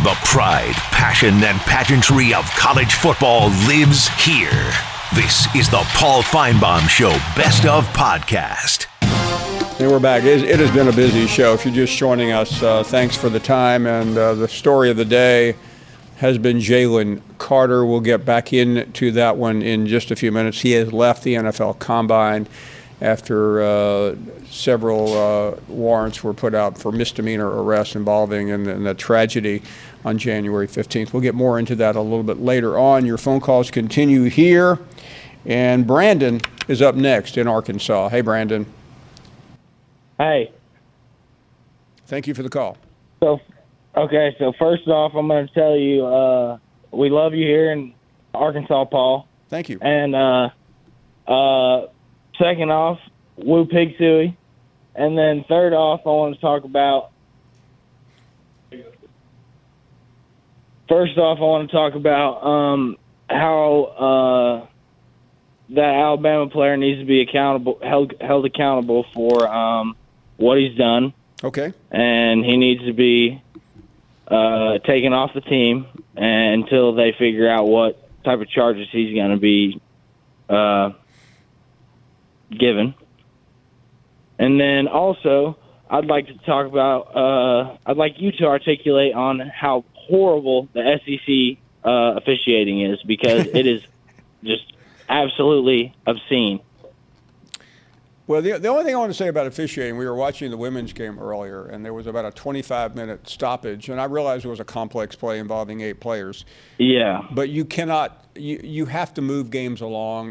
The pride, passion, and pageantry of college football lives here. This is the Paul Finebaum Show Best of Podcast. And we're back. It has been a busy show. If you're just joining us, thanks for the time. And the story of the day has been Jalen Carter. We'll get back into that one in just a few minutes. He has left the NFL Combine after several warrants were put out for misdemeanor arrests involving in the tragedy on January 15th. We'll get more into that a little bit later on. Your phone calls continue here. And Brandon is up next in Arkansas. Hey, Brandon. Hey. Thank you for the call. So first off, I'm going to tell you we love you here in Arkansas, Paul. Thank you. And second off, woo pig suey. And then third off, I want to talk about how that Alabama player needs to be held accountable for what he's done. Okay. And he needs to be taken off the team until they figure out what type of charges he's going to be given. And then also, I'd like to talk about, I'd like you to articulate on how horrible the SEC officiating is, because it is just absolutely obscene. Well, the only thing I want to say about officiating, we were watching the women's game earlier, and there was about a 25-minute stoppage, and I realized it was a complex play involving 8 players. Yeah. But you cannot – you have to move games along.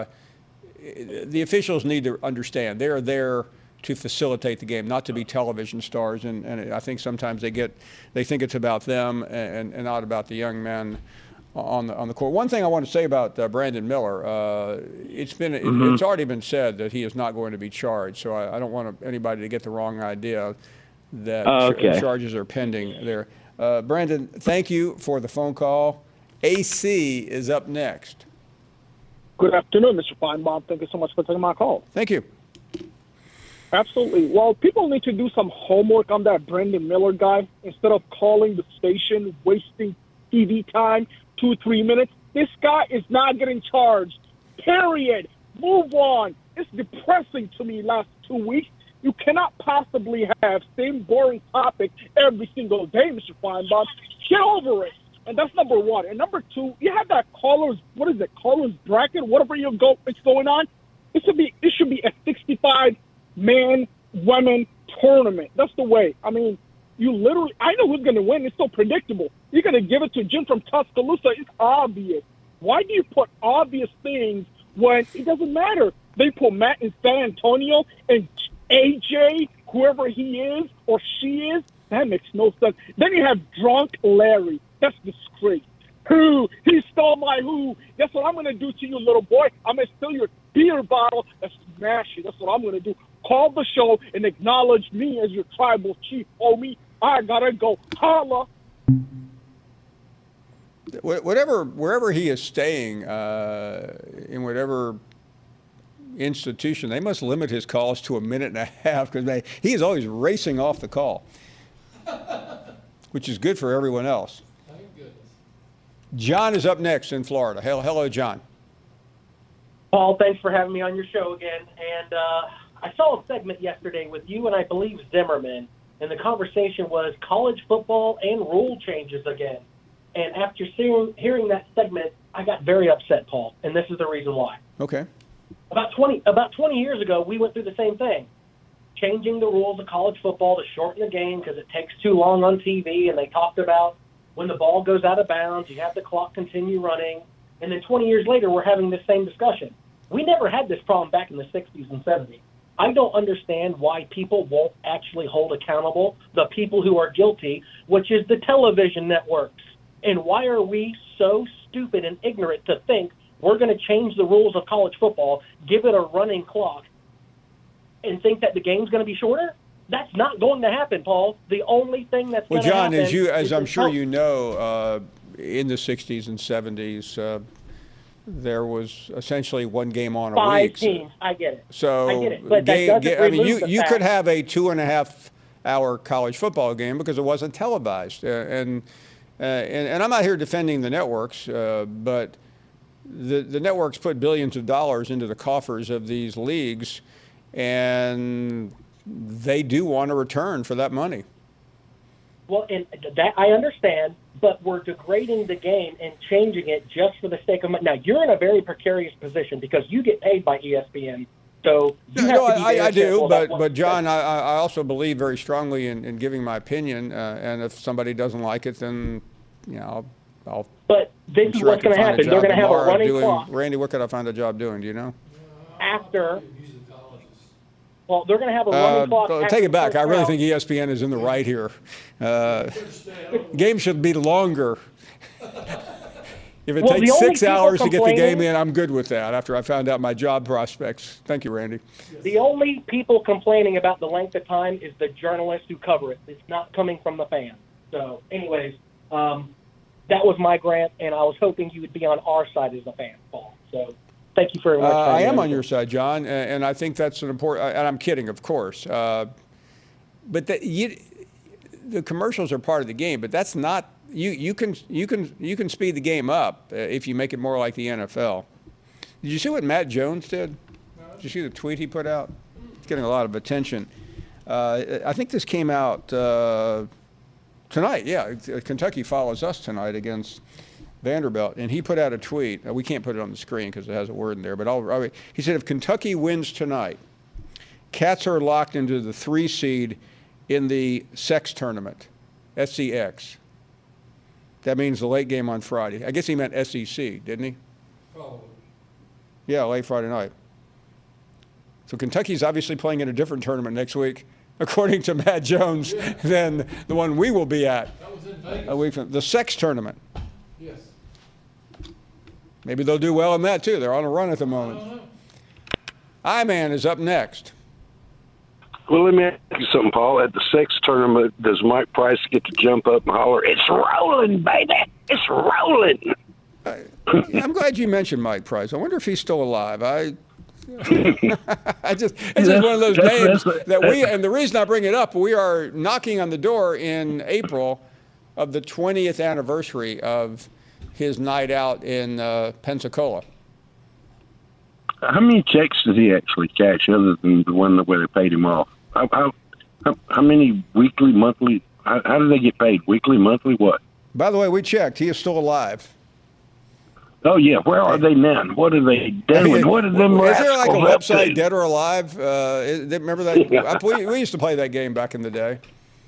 The officials need to understand they're there to facilitate the game, not to be television stars, and I think sometimes they think it's about them and not about the young men on the court. One thing I want to say about Brandon Miller, it's already been said that he is not going to be charged, so I don't want anybody to get the wrong idea that charges are pending there. Brandon, thank you for the phone call. AC is up next. Good afternoon, Mr. Finebaum. Thank you so much for taking my call. Thank you. Absolutely. Well, people need to do some homework on that Brandon Miller guy instead of calling the station, wasting TV time, 2-3 minutes. This guy is not getting charged. Period. Move on. It's depressing to me last 2 weeks. You cannot possibly have same boring topic every single day, Mr. Feinbaum. Get over it. And that's number one. And number two, you have that caller's bracket, whatever it's going on. It should be a 65-man, women tournament. That's the way. I mean, I know who's going to win. It's so predictable. You're going to give it to Jim from Tuscaloosa. It's obvious. Why do you put obvious things when it doesn't matter? They put Matt in San Antonio and AJ, whoever he is or she is. That makes no sense. Then you have drunk Larry. That's disgrace. Who? He stole my who. Guess what I'm going to do to you, little boy? I'm going to steal your beer bottle and smash it. That's what I'm going to do. Call the show and acknowledge me as your tribal chief, homie. I got to go. Holla. Wherever he is staying, in whatever institution, they must limit his calls to a minute and a half, because he is always racing off the call, which is good for everyone else. John is up next in Florida. Hello, John. Paul, thanks for having me on your show again. And I saw a segment yesterday with you and I believe Zimmerman, and the conversation was college football and rule changes again. And after hearing that segment, I got very upset, Paul, and this is the reason why. Okay. About 20 years ago, we went through the same thing, changing the rules of college football to shorten the game because it takes too long on TV, and they talked about when the ball goes out of bounds, you have the clock continue running, and then 20 years later, we're having this same discussion. We never had this problem back in the 60s and 70s. I don't understand why people won't actually hold accountable the people who are guilty, which is the television networks. And why are we so stupid and ignorant to think we're going to change the rules of college football, give it a running clock, and think that the game's going to be shorter? That's not going to happen, Paul. The only thing that's going to happen Well, John, as I'm sure you know, in the 60s and 70s, there was essentially one game on a week. 5 teams. I get it. So I get it. But that doesn't remove the you fact. could have a 2.5-hour college football game because it wasn't televised, and and I'm not here defending the networks, but the networks put billions of dollars into the coffers of these leagues, and they do want a return for that money. Well, and that I understand, but we're degrading the game and changing it just for the sake of money. Now, you're in a very precarious position because you get paid by ESPN. So I do, but John, I also believe very strongly in giving my opinion, and if somebody doesn't like it, then I'll. But this is what's going to happen. They're going to have a running clock. Randy, what could I find a job doing? Do you know? Well, they're going to have a running clock. Take it back. I really think ESPN is in the right here. Game should be longer. If it takes 6 hours to get the game in, I'm good with that after I found out my job prospects. Thank you, Randy. The only people complaining about the length of time is the journalists who cover it. It's not coming from the fans. So, anyways, that was my grant, and I was hoping you would be on our side as a fan, Paul. So, thank you very much. I am on your side, John, and I think that's an important. And I'm kidding, of course. But the commercials are part of the game, but that's not. You can speed the game up if you make it more like the NFL. Did you see what Matt Jones did? Did you see the tweet he put out? It's getting a lot of attention. I think this came out tonight. Yeah, Kentucky follows us tonight against Vanderbilt, and he put out a tweet. We can't put it on the screen because it has a word in there, but he said if Kentucky wins tonight, Cats are locked into the 3 seed in the SEX tournament, SEX. That means the late game on Friday. I guess he meant SEC, didn't he? Probably. Yeah, late Friday night. So Kentucky's obviously playing in a different tournament next week, according to Matt Jones, than the one we will be at. That was in Vegas. A week from the SEX tournament. Yes. Maybe they'll do well in that too. They're on a run at the moment. I don't know. I-Man is up next. Well, let me ask you something, Paul. At the SEX tournament, does Mike Price get to jump up and holler, "It's rolling, baby! It's rolling"? I'm glad you mentioned Mike Price. I wonder if he's still alive. It's just one of those names that and the reason I bring it up, we are knocking on the door in April of the 20th anniversary of his night out in Pensacola. How many checks did he actually cash other than the one where they paid him off? How many weekly, monthly? How do they get paid? Weekly, monthly, what? By the way, we checked. He is still alive. Oh, yeah. Where are they now? What are they doing? What are them Is there like a rascals up website, to? Dead or Alive? Remember that? Yeah. We used to play that game back in the day.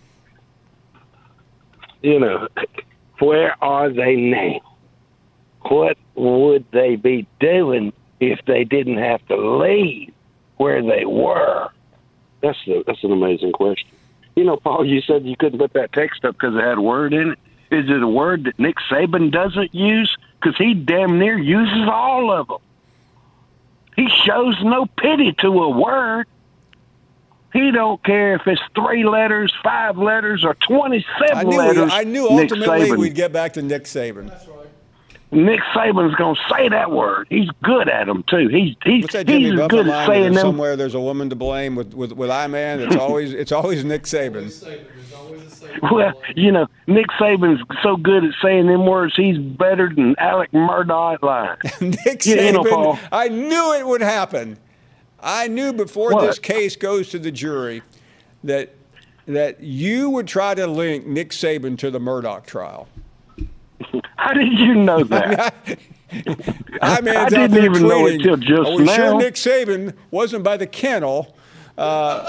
Where are they now? What would they be doing if they didn't have to leave where they were? That's an amazing question. Paul, you said you couldn't put that text up because it had a word in it. Is it a word that Nick Saban doesn't use? Because he damn near uses all of them. He shows no pity to a word. He don't care if it's 3 letters, 5 letters, or 27 letters. I knew ultimately we'd get back to Nick Saban. That's right. Nick Saban's going to say that word. He's good at them, too. He's What's that Jimmy as Buffett good line at saying them. somewhere there's a woman to blame with I-Man? It's always Nick Saban. There's always a Saban. Well, Nick Saban's so good at saying them words, he's better than Alec Murdoch line. Nick Yeah, Saban, Paul. I knew it would happen. I knew before What? this case goes to the jury that you would try to link Nick Saban to the Murdoch trial. How did you know that? I didn't even know it till just Are we now. sure Nick Saban wasn't by the kennel? It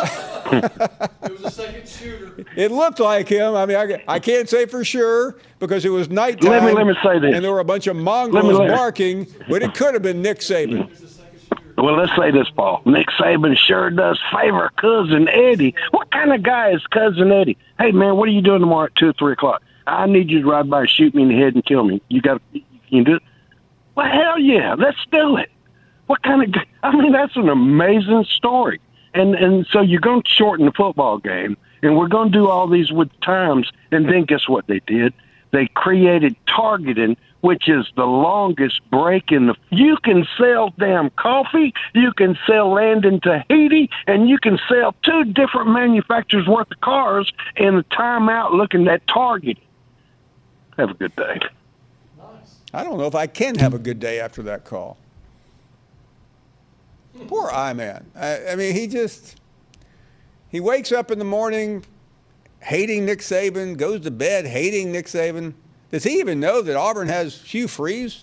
was a second shooter. It looked like him. I mean, I can't say for sure because it was nighttime. Let me say this. And there were a bunch of mongrels barking, but it could have been Nick Saban. There's a second shooter. Well, let's say this, Paul. Nick Saban sure does favor Cousin Eddie. What kind of guy is Cousin Eddie? Hey, man, what are you doing tomorrow at 2 or 3 o'clock? I need you to ride by and shoot me in the head and kill me. You can do it? Well, hell yeah, let's do it. What kind of – I mean, that's an amazing story. And so you're going to shorten the football game, and we're going to do all these with times, and then guess what they did? They created targeting, which is the longest break in the – you can sell damn coffee, you can sell land in Tahiti, and you can sell 2 different manufacturers worth of cars in the timeout looking at targeting. Have a good day. I don't know if I can have a good day after that call. Poor I-Man. I mean, he wakes up in the morning hating Nick Saban, goes to bed hating Nick Saban. Does he even know that Auburn has Hugh Freeze?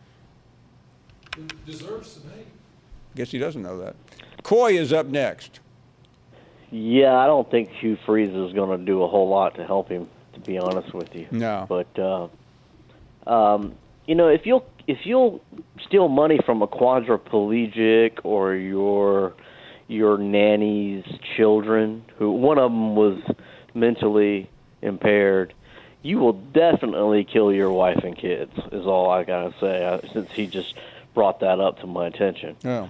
Deserves some hate. Guess he doesn't know that. Coy is up next. Yeah, I don't think Hugh Freeze is going to do a whole lot to help him, to be honest with you. No. But if you'll steal money from a quadriplegic or your nanny's children, who one of them was mentally impaired, you will definitely kill your wife and kids. Is all I gotta say. Since he just brought that up to my attention. Oh.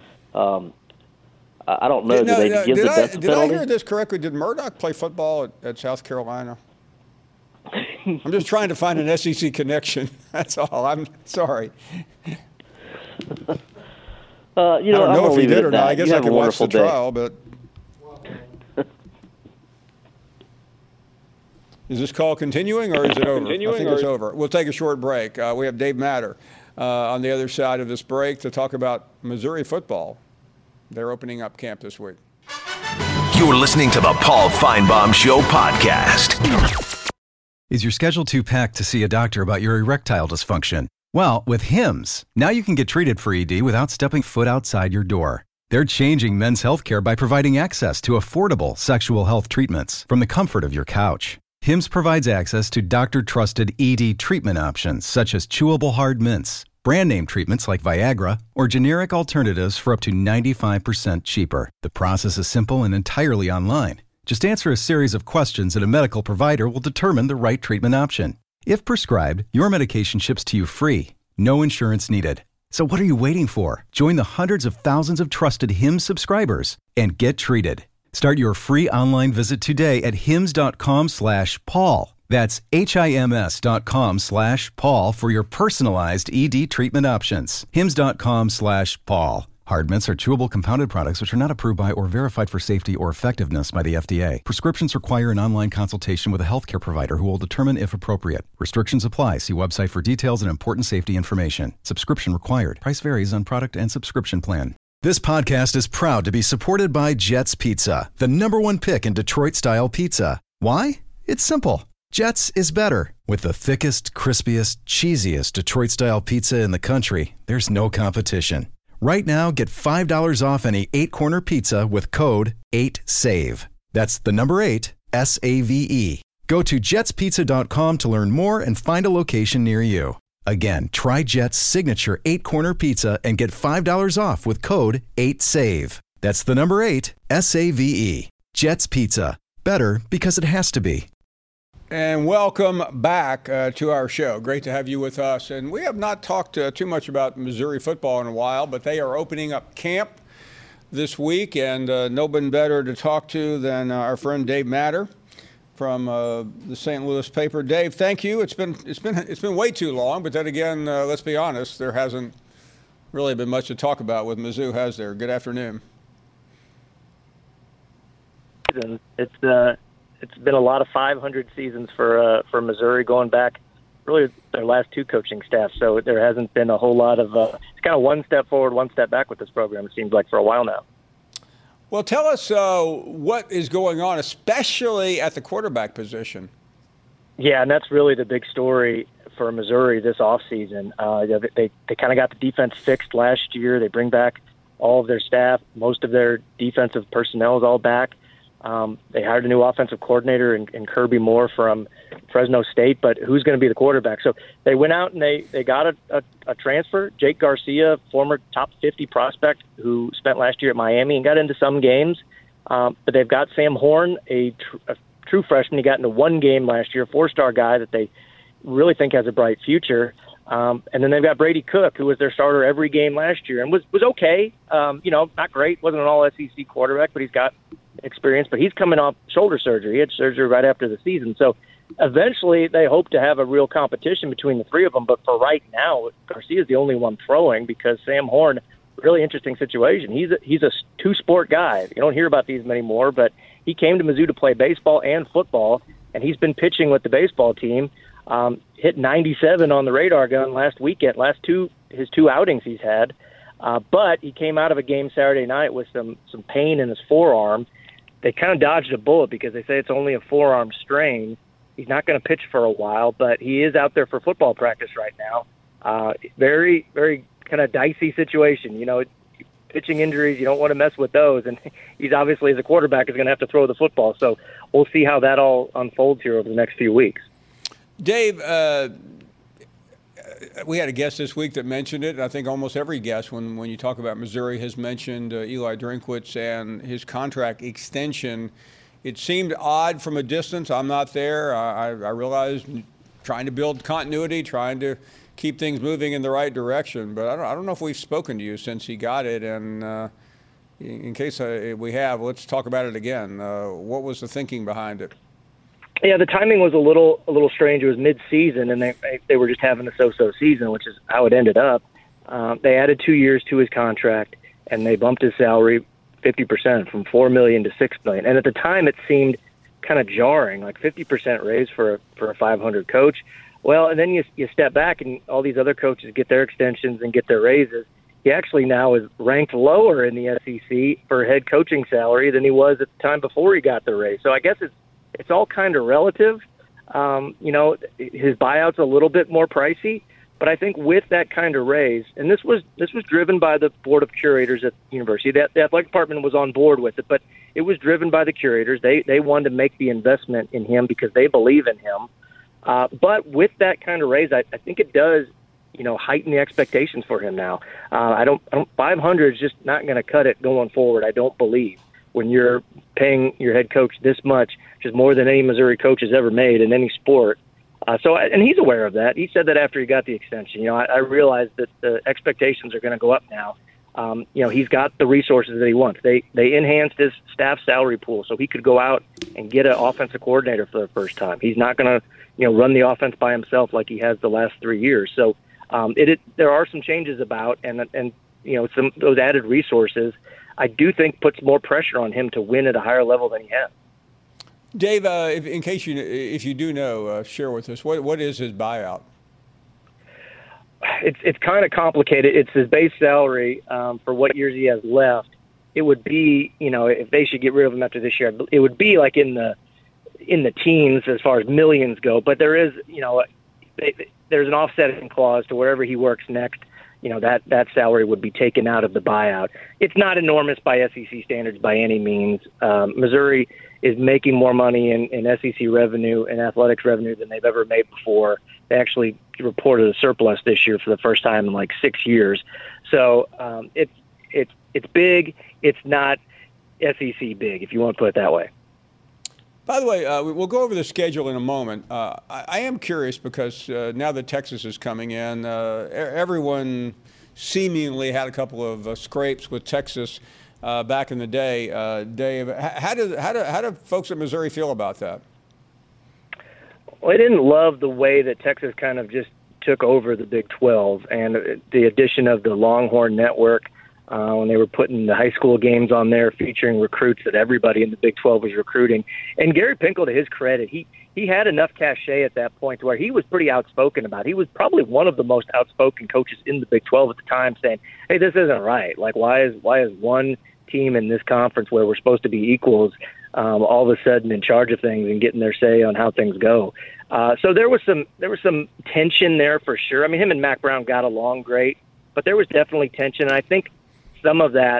I don't know. Do they give the death penalty? Did I hear this correctly? Did Murdoch play football at South Carolina? I'm just trying to find an SEC connection. That's all. I'm sorry. I don't know if he did or not. I guess I could watch the trial, but is this call continuing or is it over? I think it's over. We'll take a short break. We have Dave Matter on the other side of this break to talk about Missouri football. They're opening up camp this week. You're listening to the Paul Feinbaum Show podcast. Is your schedule too packed to see a doctor about your erectile dysfunction? Well, with Hims, now you can get treated for ED without stepping foot outside your door. They're changing men's healthcare by providing access to affordable sexual health treatments from the comfort of your couch. Hims provides access to doctor-trusted ED treatment options such as chewable hard mints, brand name treatments like Viagra, or generic alternatives for up to 95% cheaper. The process is simple and entirely online. Just answer a series of questions and a medical provider will determine the right treatment option. If prescribed, your medication ships to you free. No insurance needed. So what are you waiting for? Join the hundreds of thousands of trusted Hims subscribers and get treated. Start your free online visit today at hims.com/Paul. That's HIMS.com/Paul for your personalized ED treatment options. hims.com/Paul. Hard mints are chewable compounded products which are not approved by or verified for safety or effectiveness by the FDA. Prescriptions require an online consultation with a healthcare provider who will determine if appropriate. Restrictions apply. See website for details and important safety information. Subscription required. Price varies on product and subscription plan. This podcast is proud to be supported by Jets Pizza, the #1 pick in Detroit-style pizza. Why? It's simple. Jets is better. With the thickest, crispiest, cheesiest Detroit-style pizza in the country, there's no competition. Right now, get $5 off any 8-corner pizza with code 8SAVE. That's the number 8, SAVE. Go to jetspizza.com to learn more and find a location near you. Again, try Jet's signature 8-corner pizza and get $5 off with code 8SAVE. That's the number 8, SAVE. Jet's Pizza. Better because it has to be. And welcome back to our show. Great to have you with us. And we have not talked too much about Missouri football in a while, but they are opening up camp this week, and no one better to talk to than our friend Dave Matter from the St. Louis paper. Dave, thank you. It's been way too long, but then again, let's be honest, there hasn't really been much to talk about with Mizzou, has there? Good afternoon. It's been a lot of 500 seasons for Missouri, going back really their last 2 coaching staffs. So there hasn't been a whole lot of it's kind of one step forward, one step back with this program, it seems like, for a while now. Well, tell us what is going on, especially at the quarterback position. Yeah, and that's really the big story for Missouri this offseason. They kind of got the defense fixed last year. They bring back all of their staff. Most of their defensive personnel is all back. They hired a new offensive coordinator in Kirby Moore from Fresno State, but who's going to be the quarterback? So they went out and they got a transfer, Jake Garcia, former top 50 prospect who spent last year at Miami and got into some games. But they've got Sam Horn, a true freshman. He got into 1 game last year, 4-star guy that they really think has a bright future. And then they've got Brady Cook, who was their starter every game last year and was okay. Not great, wasn't an all-SEC quarterback, but he's got experience. But he's coming off shoulder surgery. He had surgery right after the season. So eventually they hope to have a real competition between the 3 of them. But for right now, Garcia is the only one throwing because Sam Horn, really interesting situation. He's a 2-sport guy. You don't hear about these many more, but he came to Mizzou to play baseball and football, and he's been pitching with the baseball team. Hit 97 on the radar gun last weekend, his two outings he's had. But he came out of a game Saturday night with some pain in his forearm. They kind of dodged a bullet because they say it's only a forearm strain. He's not going to pitch for a while, but he is out there for football practice right now. Very, very kind of dicey situation. Pitching injuries, you don't want to mess with those. And he's obviously, as a quarterback, is going to have to throw the football. So we'll see how that all unfolds here over the next few weeks. Dave, we had a guest this week that mentioned it. I think almost every guest, when you talk about Missouri, has mentioned Eli Drinkwitz and his contract extension. It seemed odd from a distance. I'm not there. I realize trying to build continuity, trying to keep things moving in the right direction. But I don't know if we've spoken to you since he got it. And in case we have, let's talk about it again. What was the thinking behind it? Yeah, the timing was a little strange. It was mid-season, and they were just having a so-so season, which is how it ended up. They added 2 years to his contract, and they bumped his salary 50% from $4 million to $6 million. And at the time, it seemed kind of jarring, like 50% raise for a 500 coach. Well, and then you step back, and all these other coaches get their extensions and get their raises. He actually now is ranked lower in the SEC for head coaching salary than he was at the time before he got the raise. So I guess it's all kind of relative. His buyout's a little bit more pricey, but I think with that kind of raise, and this was driven by the board of curators at the university. The athletic department was on board with it, but it was driven by the curators. They wanted to make the investment in him because they believe in him. But with that kind of raise, I think it does, heighten the expectations for him now. 500 is just not going to cut it going forward. I don't believe, when you're paying your head coach this much, which is more than any Missouri coach has ever made in any sport. And he's aware of that. He said that after he got the extension. I realized that the expectations are going to go up now. He's got the resources that he wants. They enhanced his staff salary pool so he could go out and get an offensive coordinator for the first time. He's not going to, run the offense by himself like he has the last 3 years. So there are some changes about, and some those added resources, I do think puts more pressure on him to win at a higher level than he has. Dave, if you do know, share with us, what is his buyout? It's kind of complicated. It's his base salary for what years he has left. It would be, if they should get rid of him after this year, it would be like in the teens as far as millions go. But there is, there's an offsetting clause to wherever he works next. That salary would be taken out of the buyout. It's not enormous by SEC standards by any means. Missouri is making more money in SEC revenue and athletics revenue than they've ever made before. They actually reported a surplus this year for the first time in like 6 years. So it's big. It's not SEC big, if you want to put it that way. By the way, we'll go over the schedule in a moment. I am curious because now that Texas is coming in, everyone seemingly had a couple of scrapes with Texas back in the day. Dave, how do folks at Missouri feel about that? Well, I didn't love the way that Texas kind of just took over the Big 12 and the addition of the Longhorn Network. When they were putting the high school games on there featuring recruits that everybody in the Big 12 was recruiting. And Gary Pinkel, to his credit, he had enough cachet at that point to where he was pretty outspoken about it. He was probably one of the most outspoken coaches in the Big 12 at the time, saying, hey, this isn't right. Like, why is one team in this conference where we're supposed to be equals all of a sudden in charge of things and getting their say on how things go? So there was some tension there for sure. I mean, him and Mack Brown got along great, but there was definitely tension. And I think some of that,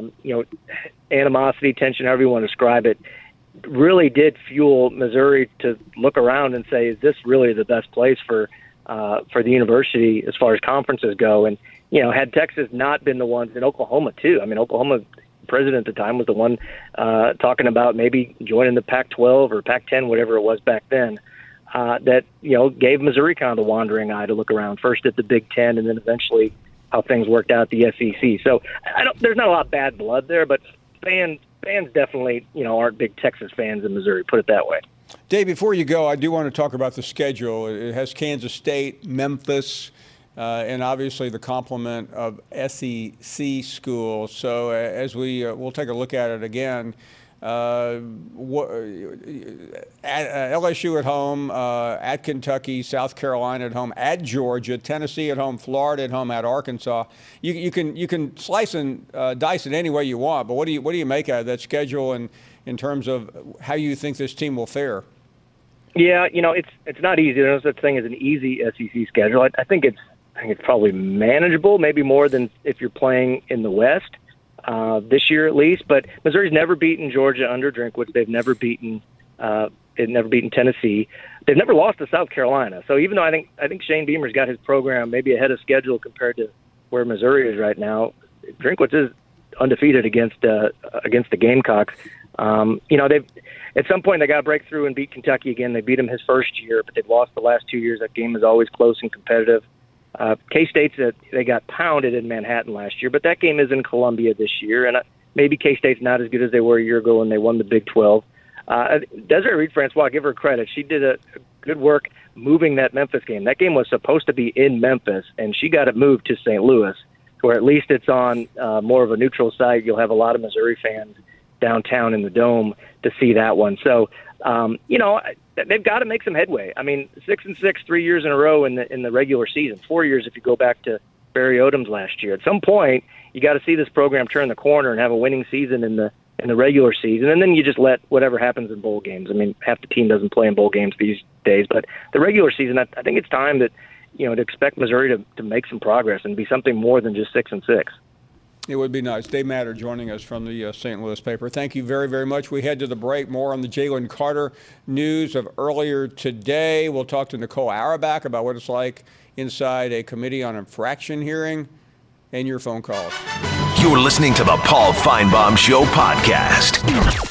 animosity, tension, however you want to describe it, really did fuel Missouri to look around and say, is this really the best place for the university as far as conferences go? And, had Texas not been the ones, in Oklahoma too. I mean, Oklahoma president at the time was the one talking about maybe joining the Pac-12 or Pac-10, whatever it was back then, that, gave Missouri kind of the wandering eye to look around, first at the Big Ten and then eventually how things worked out at the SEC. So there's not a lot of bad blood there, but fans definitely, aren't big Texas fans in Missouri, put it that way. Dave, before you go, I do want to talk about the schedule. It has Kansas State, Memphis, and obviously the complement of SEC schools. So as we'll take a look at it again, LSU at home, at Kentucky, South Carolina at home, at Georgia, Tennessee at home, Florida at home, at Arkansas. You can slice and dice it any way you want, but what do you make out of that schedule and in terms of how you think this team will fare? Yeah, it's not easy. There's no such thing as an easy SEC schedule. I think it's probably manageable, maybe more than if you're playing in the West. This year at least, but Missouri's never beaten Georgia under Drinkwitz. They've never beaten Tennessee. They've never lost to South Carolina. So even though I think Shane Beamer's got his program maybe ahead of schedule compared to where Missouri is right now, Drinkwitz is undefeated against the Gamecocks. They've at some point they got to break through and beat Kentucky again. They beat him his first year, but they've lost the last 2 years. That game is always close and competitive. K-State's they got pounded in Manhattan last year, but that game is in Columbia this year, and maybe K-State's not as good as they were a year ago when they won the Big 12. Desiree Reed-Francois, give her credit. She did a good work moving that Memphis game. That game was supposed to be in Memphis, and she got it moved to St. Louis, where at least it's on more of a neutral site. You'll have a lot of Missouri fans downtown in the Dome to see that one. So, they've got to make some headway. I mean, 6-6, 3 years in a row in the regular season. 4 years if you go back to Barry Odom's last year. At some point, you got to see this program turn the corner and have a winning season in the regular season, and then you just let whatever happens in bowl games. I mean, half the team doesn't play in bowl games these days, but the regular season, I think it's time that to expect Missouri to make some progress and be something more than just 6-6. It would be nice. Dave Matter joining us from the St. Louis paper. Thank you very, very much. We head to the break. More on the Jalen Carter news of earlier today. We'll talk to Nicole Auerbach about what it's like inside a committee on infraction hearing and your phone calls. You're listening to the Paul Feinbaum Show podcast.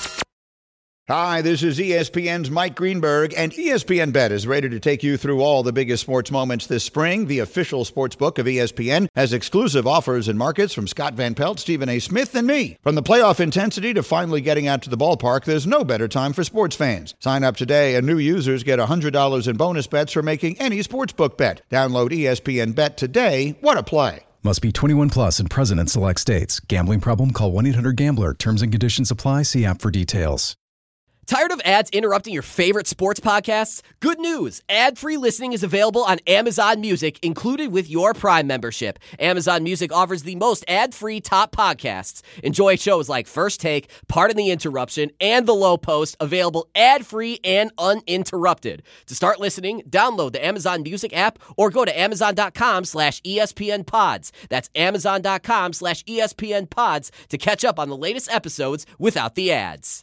Hi, this is ESPN's Mike Greenberg, and ESPN Bet is ready to take you through all the biggest sports moments this spring. The official sports book of ESPN has exclusive offers and markets from Scott Van Pelt, Stephen A. Smith, and me. From the playoff intensity to finally getting out to the ballpark, there's no better time for sports fans. Sign up today, and new users get $100 in bonus bets for making any sportsbook bet. Download ESPN Bet today. What a play. Must be 21 plus and present in select states. Gambling problem? Call 1-800-GAMBLER. Terms and conditions apply. See app for details. Tired of ads interrupting your favorite sports podcasts? Good news! Ad-free listening is available on Amazon Music, included with your Prime membership. Amazon Music offers the most ad-free top podcasts. Enjoy shows like First Take, Pardon the Interruption, and The Low Post, available ad-free and uninterrupted. To start listening, download the Amazon Music app or go to amazon.com/ESPNpods. That's amazon.com/ESPNpods to catch up on the latest episodes without the ads.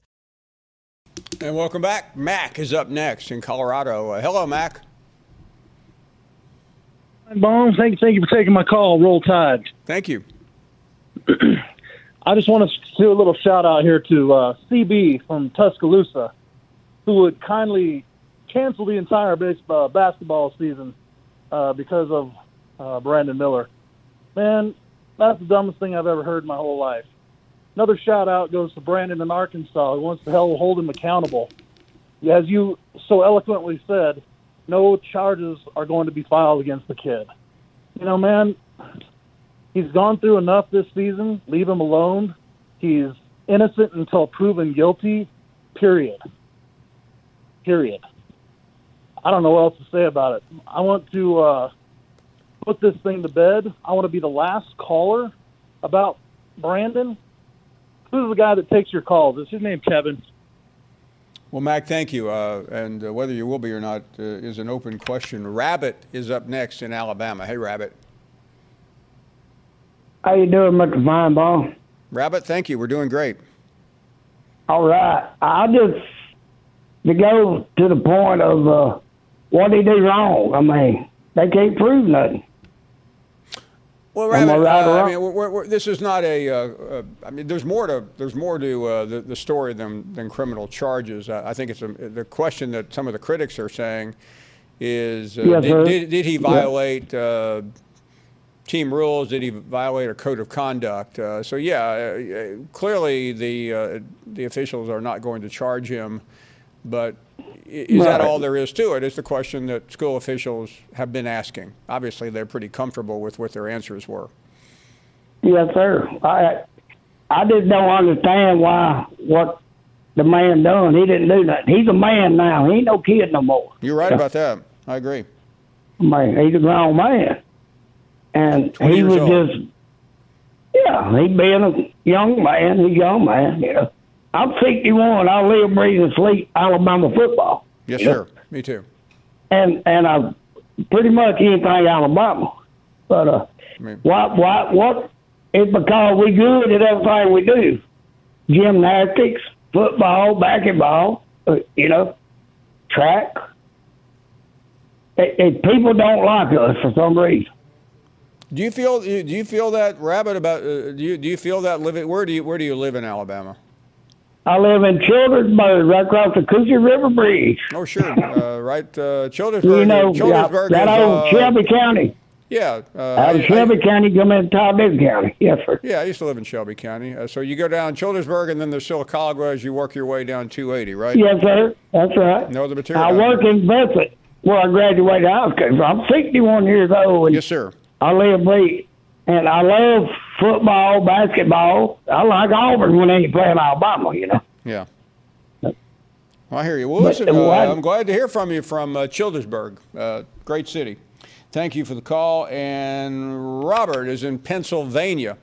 And welcome back. Mac is up next in Colorado. Hello, Mac. Bones, thank you for taking my call. Roll Tide. Thank you. I just want to do a little shout out here to CB from Tuscaloosa, who would kindly cancel the entire basketball season because of Brandon Miller. Man, that's the dumbest thing I've ever heard in my whole life. Another shout-out goes to Brandon in Arkansas, who wants to hold him accountable. As you so eloquently said, no charges are going to be filed against the kid. Man, he's gone through enough this season. Leave him alone. He's innocent until proven guilty, period. I don't know what else to say about it. I want to put this thing to bed. I want to be the last caller about Brandon. This is the guy that takes your calls. Is his name Kevin? Well, Mac, thank you. And whether you will be or not is an open question. Rabbit is up next in Alabama. Hey, Rabbit. How you doing, Mr. Feinbaum? Rabbit, thank you. We're doing great. All right. I just to go to the point of what did he do wrong. I mean, they can't prove nothing. Well, Rabbit, this is not there's more to the story than criminal charges. I think it's the question that some of the critics are saying is did he violate team rules? Did he violate a code of conduct? Clearly the officials are not going to charge him, but is that all there is to it? Is the question that school officials have been asking. Obviously, they're pretty comfortable with what their answers were. Yes, sir. I just don't understand what the man done. He didn't do nothing. He's a man now. He ain't no kid no more. You're right about that. I agree. Man, he's a grown man. And he was just, he being a young man, he's a young man, you know. I'm 61. I live, breathe, and sleep Alabama football. Yes, sir. Me too. And I pretty much anything Alabama. But what? It's because we good at everything we do. Gymnastics, football, basketball, you know, track. People don't like us for some reason. Do you feel that, Rabbit, about do you feel that living? Where do you live in Alabama? I live in Childersburg, right across the Coochie River Bridge. Oh, sure. Right, Childersburg. You know, Childersburg that is, old Shelby County. Yeah. Out of Shelby County, come into Talladega County. Yes, sir. Yeah, I used to live in Shelby County. So you go down Childersburg, and then there's Sylacauga as you work your way down 280, right? Yes, sir. That's right. No other material. I work in Bedford, where I graduated high school. I'm 61 years old. And yes, sir. I live, breathe, and I love football, basketball. I like Auburn when they ain't playing Alabama, you know. Yeah. Well, I hear you. Well, listen, I'm glad to hear from you from Childersburg. Great city. Thank you for the call. And Robert is in Pennsylvania.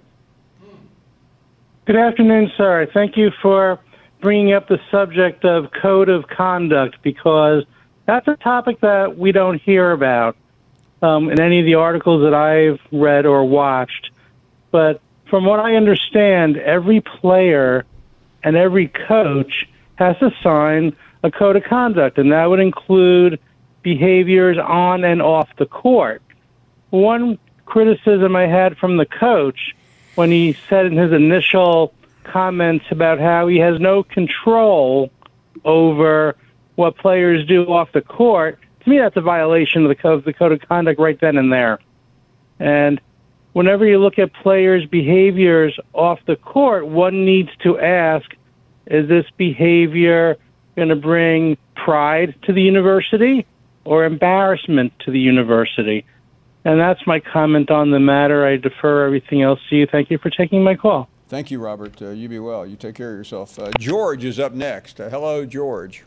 Good afternoon, sir. Thank you for bringing up the subject of code of conduct, because that's a topic that we don't hear about in any of the articles that I've read or watched. But from what I understand, every player and every coach has to sign a code of conduct, and that would include behaviors on and off the court. One criticism I had from the coach when he said in his initial comments about how he has no control over what players do off the court, to me that's a violation of the code of conduct right then and there. And whenever you look at players' behaviors off the court, one needs to ask, is this behavior going to bring pride to the university or embarrassment to the university? And that's my comment on the matter. I defer everything else to you. Thank you for taking my call. Thank you, Robert. You be well. You take care of yourself. George is up next. Hello, George.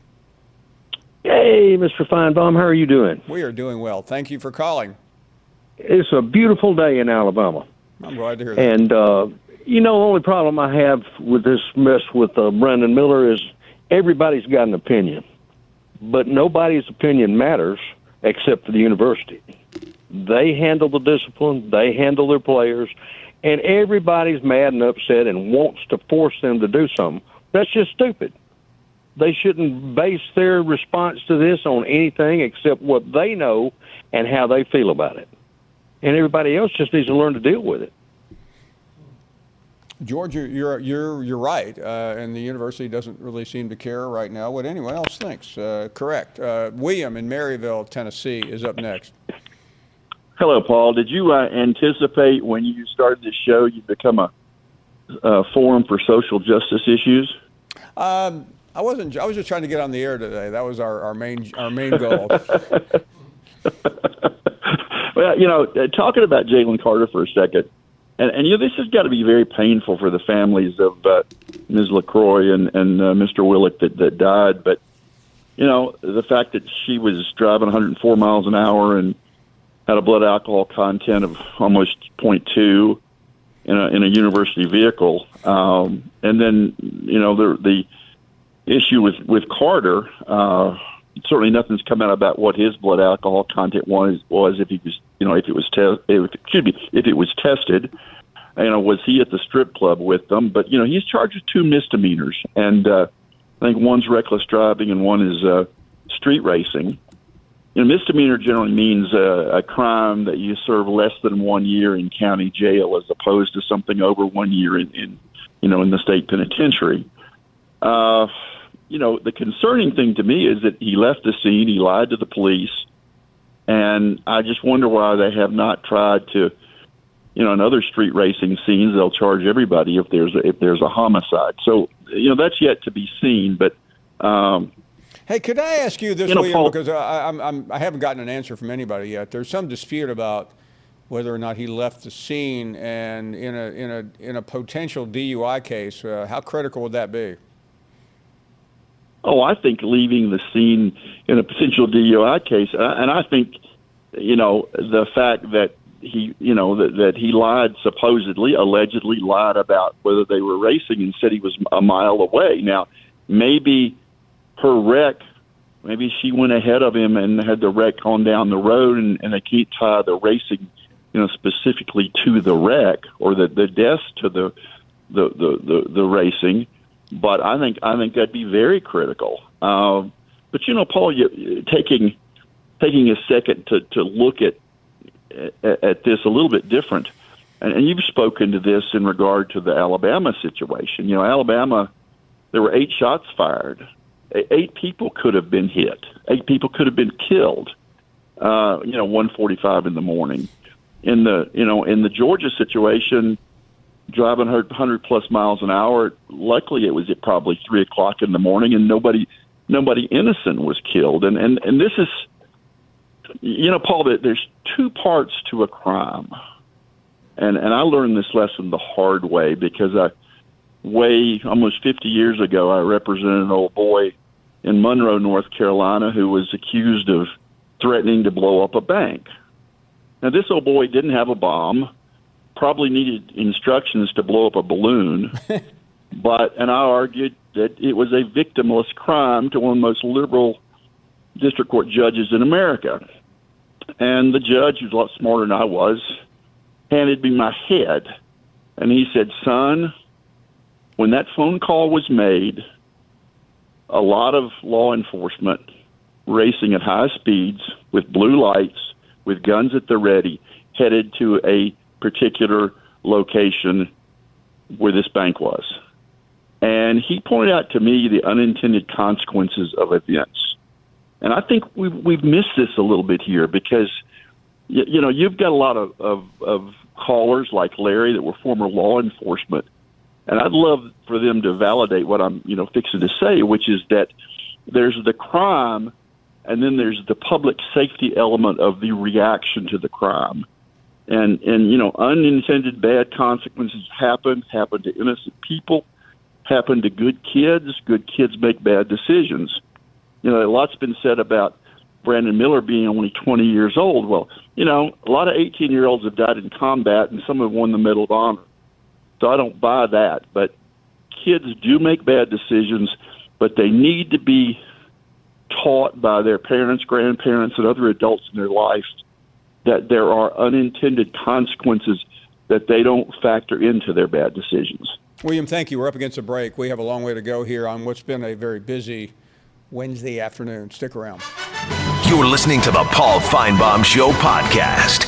Hey, Mr. Feinbaum. How are you doing? We are doing well. Thank you for calling. It's a beautiful day in Alabama. I'm glad to hear that. And, you know, the only problem I have with this mess with Brandon Miller is everybody's got an opinion. But nobody's opinion matters except for the university. They handle the discipline. They handle their players. And everybody's mad and upset and wants to force them to do something. That's just stupid. They shouldn't base their response to this on anything except what they know and how they feel about it. And everybody else just needs to learn to deal with it. George, you're right, and the university doesn't really seem to care right now what anyone else thinks. Correct. William in Maryville, Tennessee, is up next. Hello, Paul. Did you anticipate when you started this show you'd become a forum for social justice issues? I wasn't. I was just trying to get on the air today. That was our main goal. Well, you know, talking about Jalen Carter for a second, and you know, this has got to be very painful for the families of Ms. LaCroix and Mr. Willick that died. But you know, the fact that she was driving 104 miles an hour and had a blood alcohol content of almost 0.2 in a university vehicle, and then you know the issue with Carter. Certainly, nothing's come out about what his blood alcohol content was if he was, you know, if it was tested. You know, was he at the strip club with them? But you know, he's charged with 2 misdemeanors, and I think one's reckless driving and one is street racing. You know, misdemeanor generally means a crime that you serve less than 1 year in county jail, as opposed to something over 1 year in the state penitentiary. You know, the concerning thing to me is that he left the scene, he lied to the police, and I just wonder why they have not tried to, you know, in other street racing scenes, they'll charge everybody if there's a homicide. So, you know, that's yet to be seen, but. Hey, could I ask you this, William, Paul, because I haven't gotten an answer from anybody yet. There's some dispute about whether or not he left the scene, and in a potential DUI case, how critical would that be? Oh, I think leaving the scene in a potential DUI case, and I think, the fact that he, that he lied, allegedly lied about whether they were racing and said he was a mile away. Now, maybe her wreck, maybe she went ahead of him and had the wreck on down the road, and they can't tie the racing, specifically to the wreck or the deaths to the racing. But I think that'd be very critical. But Paul, taking a second to look at this a little bit different, and you've spoken to this in regard to the Alabama situation. Alabama, there were 8 shots fired. 8 people could have been hit. 8 people could have been killed. 1:45 in the morning. In the Georgia situation, driving 100 plus miles an hour. Luckily, it was at probably 3 o'clock in the morning, and nobody innocent was killed. And this is, Paul, that there's 2 parts to a crime, and I learned this lesson the hard way because almost 50 years ago, I represented an old boy in Monroe, North Carolina, who was accused of threatening to blow up a bank. Now, this old boy didn't have a bomb. Probably needed instructions to blow up a balloon, and I argued that it was a victimless crime to one of the most liberal district court judges in America. And the judge, who's a lot smarter than I was, handed me my head, and he said, "Son, when that phone call was made, a lot of law enforcement racing at high speeds with blue lights, with guns at the ready, headed to a particular location where this bank was." And he pointed out to me the unintended consequences of events. And I think we've missed this a little bit here because, you've got a lot of callers like Larry that were former law enforcement. And I'd love for them to validate what I'm, fixing to say, which is that there's the crime and then there's the public safety element of the reaction to the crime. And unintended bad consequences happen to innocent people, happen to good kids. Good kids make bad decisions. A lot's been said about Brandon Miller being only 20 years old. Well, a lot of 18-year-olds have died in combat, and some have won the Medal of Honor. So I don't buy that. But kids do make bad decisions, but they need to be taught by their parents, grandparents, and other adults in their life that there are unintended consequences that they don't factor into their bad decisions. William, thank you. We're up against a break. We have a long way to go here on what's been a very busy Wednesday afternoon. Stick around. You're listening to the Paul Feinbaum Show podcast.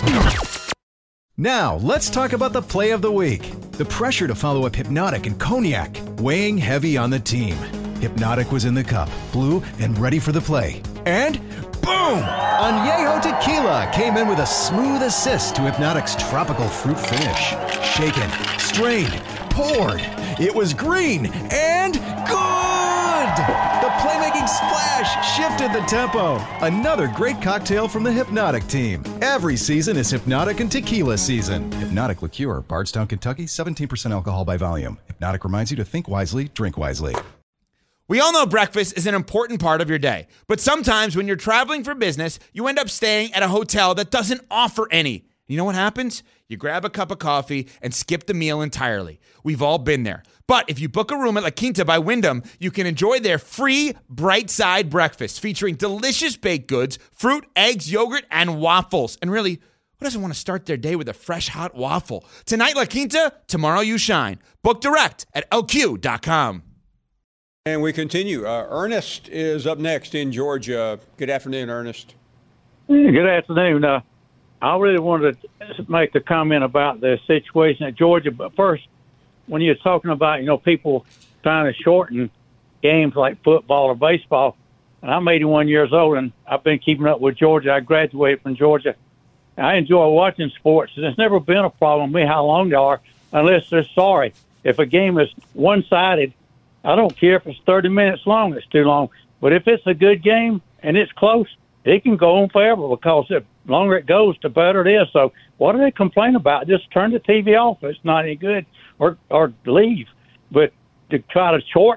Now, let's talk about the play of the week. The pressure to follow up Hypnotic and Cognac, weighing heavy on the team. Hypnotic was in the cup, blue, and ready for the play. And boom! Añejo Tequila came in with a smooth assist to Hypnotic's tropical fruit finish. Shaken, strained, poured. It was green and good! The playmaking splash shifted the tempo. Another great cocktail from the Hypnotic team. Every season is Hypnotic and Tequila season. Hypnotic Liqueur, Bardstown, Kentucky, 17% alcohol by volume. Hypnotic reminds you to think wisely, drink wisely. We all know breakfast is an important part of your day, but sometimes when you're traveling for business, you end up staying at a hotel that doesn't offer any. You know what happens? You grab a cup of coffee and skip the meal entirely. We've all been there. But if you book a room at La Quinta by Wyndham, you can enjoy their free Bright Side breakfast featuring delicious baked goods, fruit, eggs, yogurt, and waffles. And really, who doesn't want to start their day with a fresh, hot waffle? Tonight, La Quinta, tomorrow you shine. Book direct at lq.com. And we continue. Ernest is up next in Georgia. Good afternoon, Ernest. Good afternoon. I really wanted to make a comment about the situation at Georgia. But first, when you're talking about, people trying to shorten games like football or baseball, and I'm 81 years old, and I've been keeping up with Georgia. I graduated from Georgia. I enjoy watching sports. There's never been a problem with me how long they are unless they're sorry. If a game is one-sided, I don't care if it's 30 minutes long, it's too long. But if it's a good game and it's close, it can go on forever because the longer it goes, the better it is. So what do they complain about? Just turn the TV off if it's not any good or leave. But to try to shorten it,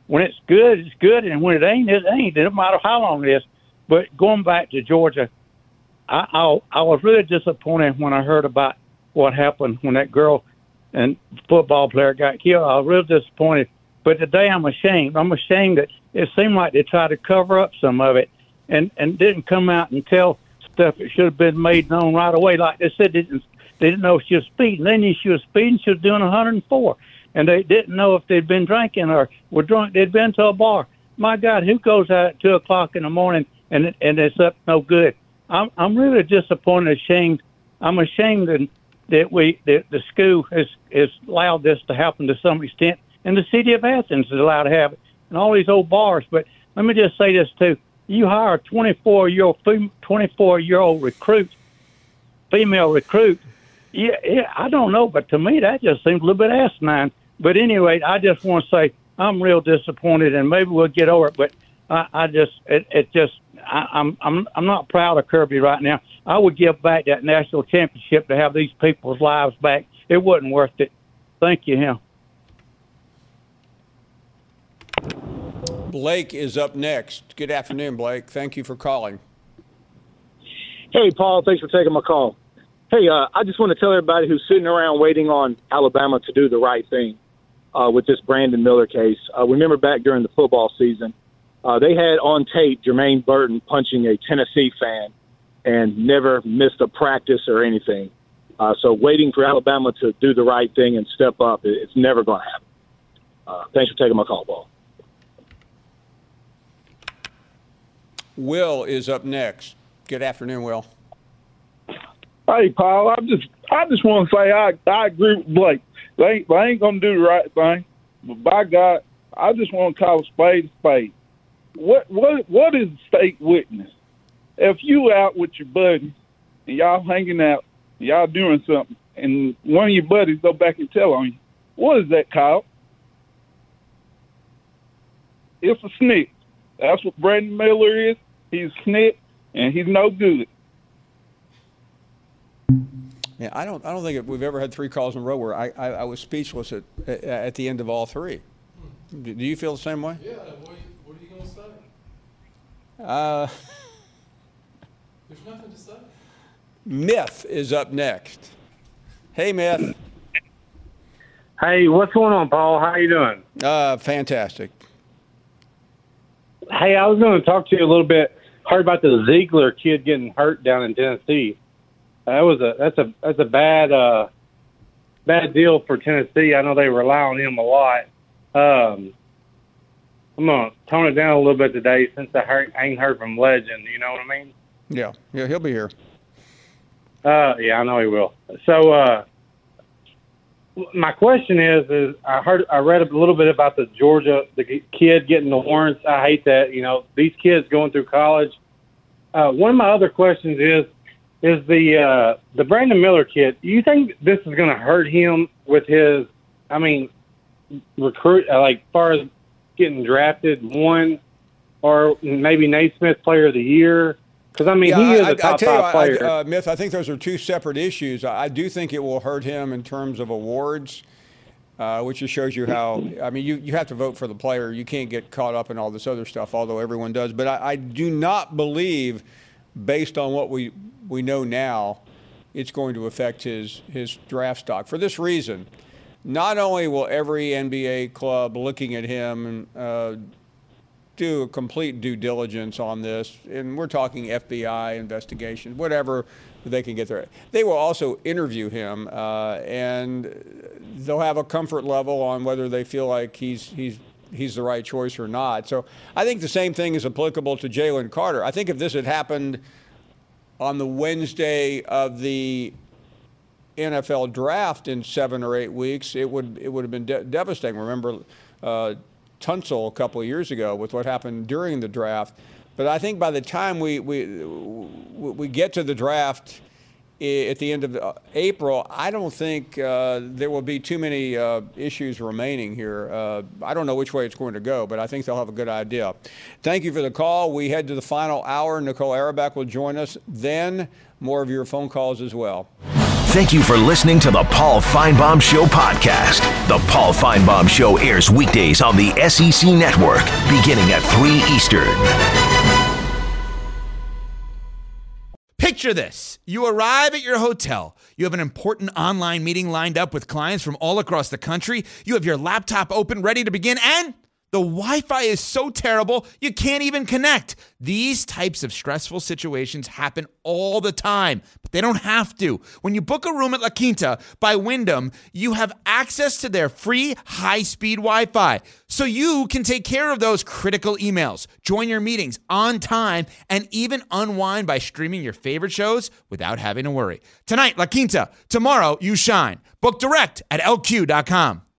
when it's good, it's good, and when it ain't, it ain't. It don't matter how long it is. But going back to Georgia, I was really disappointed when I heard about what happened when that girl and football player got killed. I was real disappointed. But today I'm ashamed. I'm ashamed that it seemed like they tried to cover up some of it and didn't come out and tell stuff that should have been made known right away. Like they said, they didn't know if she was speeding. They knew she was speeding. She was doing 104. And they didn't know if they'd been drinking or were drunk. They'd been to a bar. My God, who goes out at 2 o'clock in the morning and it's up no good? I'm really disappointed, ashamed. I'm ashamed that the school has allowed this to happen to some extent, and the city of Athens is allowed to have it, and all these old bars. But let me just say this too: you hire a 24-year-old recruit, female recruit. Yeah, I don't know, but to me that just seems a little bit asinine. But anyway, I just want to say I'm real disappointed, and maybe we'll get over it. But I'm not proud of Kirby right now. I would give back that national championship to have these people's lives back. It wasn't worth it. Thank you, Him. Blake is up next. Good afternoon, Blake. Thank you for calling. Hey, Paul. Thanks for taking my call. Hey, I just want to tell everybody who's sitting around waiting on Alabama to do the right thing with this Brandon Miller case. Remember back during the football season, they had on tape Jermaine Burton punching a Tennessee fan and never missed a practice or anything. So waiting for Alabama to do the right thing and step up, it's never going to happen. Thanks for taking my call, Paul. Will is up next. Good afternoon, Will. Hey, Paul, I just want to say I agree with Blake. They ain't going to do the right thing. But by God, I just want to call a spade a spade. What is the state witness? If you out with your buddies and y'all hanging out, y'all doing something, and one of your buddies go back and tell on you, what is that called? It's a snitch. That's what Brandon Miller is. He's a snitch, and he's no good. Yeah, I don't think we've ever had 3 calls in a row where I was speechless at the end of all 3. Do you feel the same way? Yeah. What are you going to say? There's nothing to say. Myth is up next. Hey, Myth. Hey, what's going on, Paul? How you doing? Fantastic. Hey, I was going to talk to you a little bit. Heard about the Ziegler kid getting hurt down in Tennessee. That's a bad deal for Tennessee. I know they rely on him a lot. I'm gonna tone it down a little bit today since I ain't heard from Legend. You know what I mean? Yeah, he'll be here. Yeah, I know he will. So, my question is I read a little bit about the kid getting the warrants. I hate that. These kids going through college. One of my other questions is the Brandon Miller kid. Do you think this is going to hurt him with his? Recruit far as getting drafted one, or maybe Naismith Player of the Year? Because he is a top 5 player. Myth, I think those are 2 separate issues. I do think it will hurt him in terms of awards, which just shows you how. You have to vote for the player. You can't get caught up in all this other stuff, although everyone does. But I do not believe, based on what we know now, it's going to affect his draft stock. For this reason, not only will every NBA club looking at him do a complete due diligence on this, and we're talking FBI investigation, whatever they can get there. They will also interview him, and they'll have a comfort level on whether they feel like he's the right choice or not. So I think the same thing is applicable to Jalen Carter. I think if this had happened on the Wednesday of the NFL draft in 7 or 8 weeks, it would have been devastating. Remember Tunsil a couple of years ago with what happened during the draft. But I think by the time we get to the draft at the end of April, I don't think there will be too many issues remaining here. I don't know which way it's going to go, but I think they'll have a good idea. Thank you for the call. We head to the final hour. Nicole Auerbach will join us. Then more of your phone calls as well. Thank you for listening to the Paul Feinbaum Show podcast. The Paul Feinbaum Show airs weekdays on the SEC Network, beginning at 3 Eastern. Picture this. You arrive at your hotel. You have an important online meeting lined up with clients from all across the country. You have your laptop open, ready to begin, and the Wi-Fi is so terrible, you can't even connect. These types of stressful situations happen all the time, but they don't have to. When you book a room at La Quinta by Wyndham, you have access to their free high-speed Wi-Fi, so you can take care of those critical emails, join your meetings on time, and even unwind by streaming your favorite shows without having to worry. Tonight, La Quinta. Tomorrow, you shine. Book direct at LQ.com.